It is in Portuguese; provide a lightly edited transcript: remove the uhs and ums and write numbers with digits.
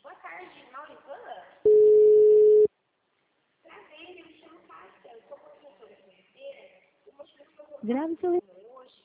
Boa tarde, Maurivan. Prazer, eu me chamo Cássia, eu sou professora financeira. Grave seu